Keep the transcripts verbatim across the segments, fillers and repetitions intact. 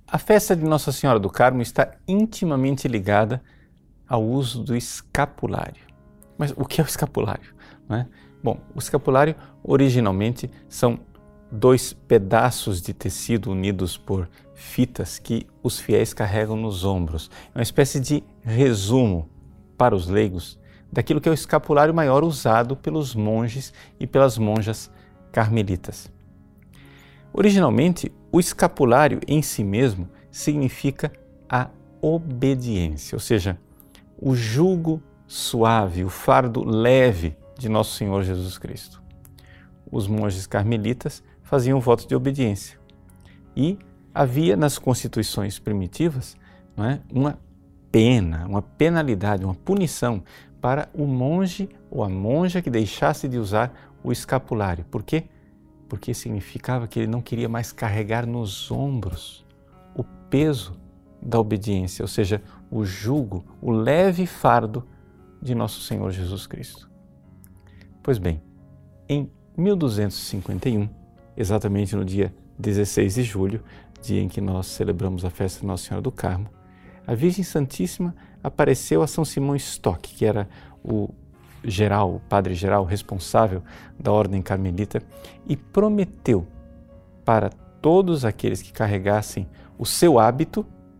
A festa de Nossa Senhora do Carmo está intimamente ligada ao uso do escapulário. Mas o que é o escapulário? Não é? Bom, o escapulário originalmente são dois pedaços de tecido unidos por fitas que os fiéis carregam nos ombros. É uma espécie de resumo para os leigos daquilo que é o escapulário maior usado pelos monges e pelas monjas carmelitas. Originalmente, o escapulário em si mesmo significa a obediência, ou seja, o jugo suave, o fardo leve de Nosso Senhor Jesus Cristo. Os monges carmelitas faziam voto de obediência e havia nas constituições primitivas, não é, uma pena, uma penalidade, uma punição para o monge ou a monja que deixasse de usar o escapulário. Por quê? Porque significava que ele não queria mais carregar nos ombros o peso da obediência, ou seja, o jugo, o leve fardo de Nosso Senhor Jesus Cristo. Pois bem, em mil duzentos e cinquenta e um, exatamente no dia dezesseis de julho, dia em que nós celebramos a festa de Nossa Senhora do Carmo, a Virgem Santíssima apareceu a São Simão Stock, que era o geral, o padre geral responsável da Ordem Carmelita, e prometeu para todos aqueles que carregassem o seu hábito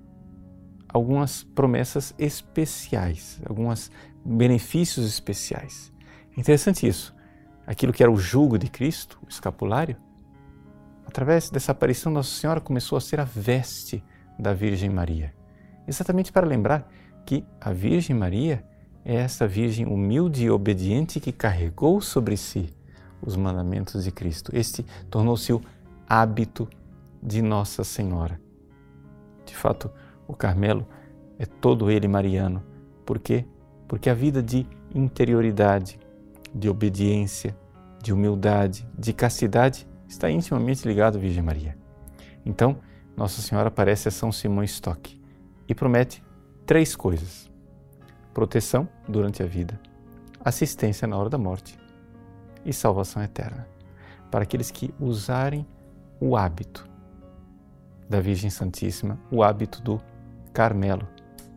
algumas promessas especiais, alguns benefícios especiais. Interessante isso. Aquilo que era o jugo de Cristo, o escapulário, através dessa aparição Nossa Senhora começou a ser a veste da Virgem Maria. Exatamente para lembrar que a Virgem Maria é essa Virgem humilde e obediente que carregou sobre si os mandamentos de Cristo. Este tornou-se o hábito de Nossa Senhora. De fato, o Carmelo é todo ele mariano. Por quê? Porque a vida de interioridade, de obediência, de humildade, de castidade está intimamente ligado à Virgem Maria. Então, Nossa Senhora aparece a São Simão Stock e promete três coisas: proteção durante a vida, assistência na hora da morte e salvação eterna, para aqueles que usarem o hábito da Virgem Santíssima, o hábito do Carmelo.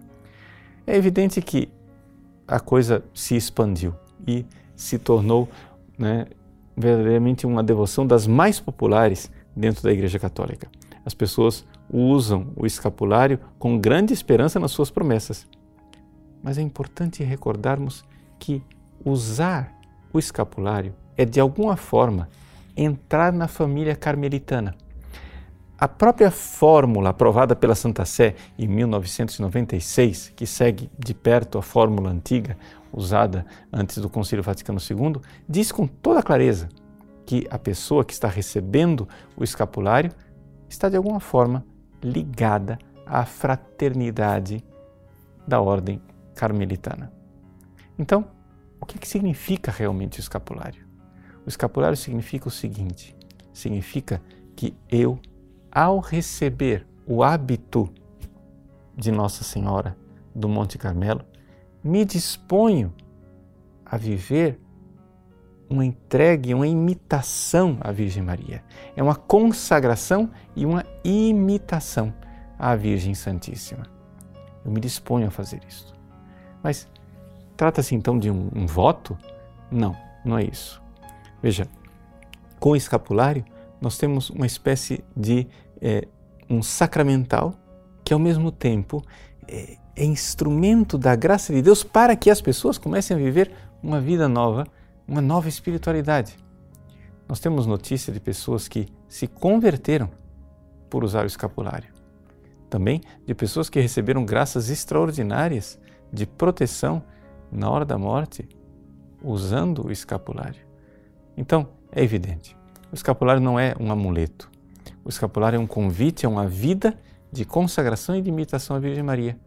É evidente que a coisa se expandiu e se tornou, né, verdadeiramente uma devoção das mais populares dentro da Igreja Católica. As pessoas usam o escapulário com grande esperança nas suas promessas. Mas é importante recordarmos que usar o escapulário é, de alguma forma, entrar na família carmelitana. A própria fórmula aprovada pela Santa Sé em mil novecentos e noventa e seis, que segue de perto a fórmula antiga usada antes do Concílio Vaticano segundo, diz com toda clareza que a pessoa que está recebendo o escapulário está de alguma forma ligada à fraternidade da ordem carmelitana. Então, o que, que significa realmente o escapulário? O escapulário significa o seguinte: significa que eu, ao receber o hábito de Nossa Senhora do Monte Carmelo, me disponho a viver uma entrega, uma imitação à Virgem Maria. É uma consagração e uma imitação à Virgem Santíssima. Eu me disponho a fazer isso. Mas trata-se então de um, um voto? Não, não é isso. Veja, com o escapulário nós temos uma espécie de é, um sacramental que ao mesmo tempo é, é instrumento da graça de Deus para que as pessoas comecem a viver uma vida nova, uma nova espiritualidade. Nós temos notícia de pessoas que se converteram por usar o escapulário. Também de pessoas que receberam graças extraordinárias de proteção na hora da morte usando o escapulário. Então, é evidente, o escapulário não é um amuleto. O escapulário é um convite a uma vida de consagração e de imitação à Virgem Maria.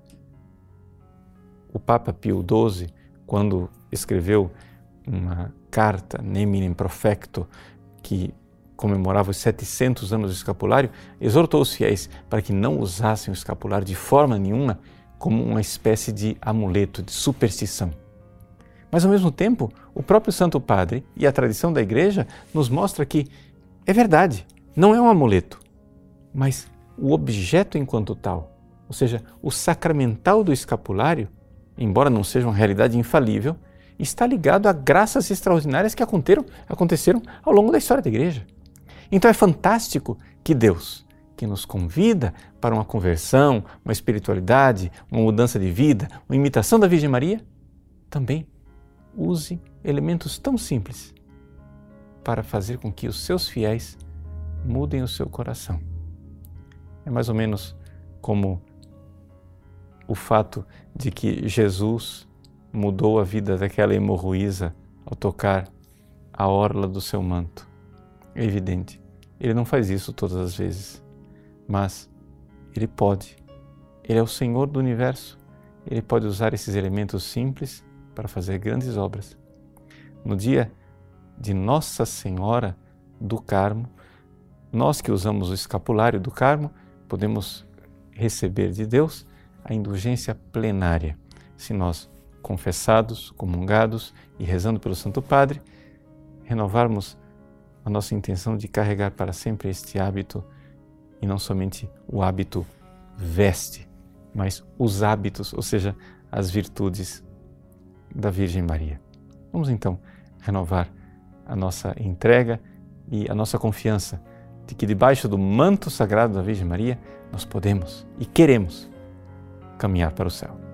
O Papa Pio doze, quando escreveu uma carta Nemine Profecto, que comemorava os setecentos anos do escapulário, exortou os fiéis para que não usassem o escapulário de forma nenhuma como uma espécie de amuleto, de superstição. Mas, ao mesmo tempo, o próprio Santo Padre e a tradição da Igreja nos mostra que é verdade, não é um amuleto, mas o objeto enquanto tal, ou seja, o sacramental do escapulário, embora não seja uma realidade infalível, está ligado a graças extraordinárias que aconteceram, aconteceram ao longo da história da Igreja. Então é fantástico que Deus, que nos convida para uma conversão, uma espiritualidade, uma mudança de vida, uma imitação da Virgem Maria, também use elementos tão simples para fazer com que os seus fiéis mudem o seu coração. É mais ou menos como o fato de que Jesus mudou a vida daquela hemorroísa ao tocar a orla do seu manto. É evidente, ele não faz isso todas as vezes, mas ele pode. Ele é o Senhor do universo, ele pode usar esses elementos simples para fazer grandes obras. No dia de Nossa Senhora do Carmo, nós que usamos o escapulário do Carmo, podemos receber de Deus a indulgência plenária, se nós, confessados, comungados e rezando pelo Santo Padre, renovarmos a nossa intenção de carregar para sempre este hábito, e não somente o hábito veste, mas os hábitos, ou seja, as virtudes da Virgem Maria. Vamos então renovar a nossa entrega e a nossa confiança de que debaixo do manto sagrado da Virgem Maria nós podemos e queremos caminhar para o céu.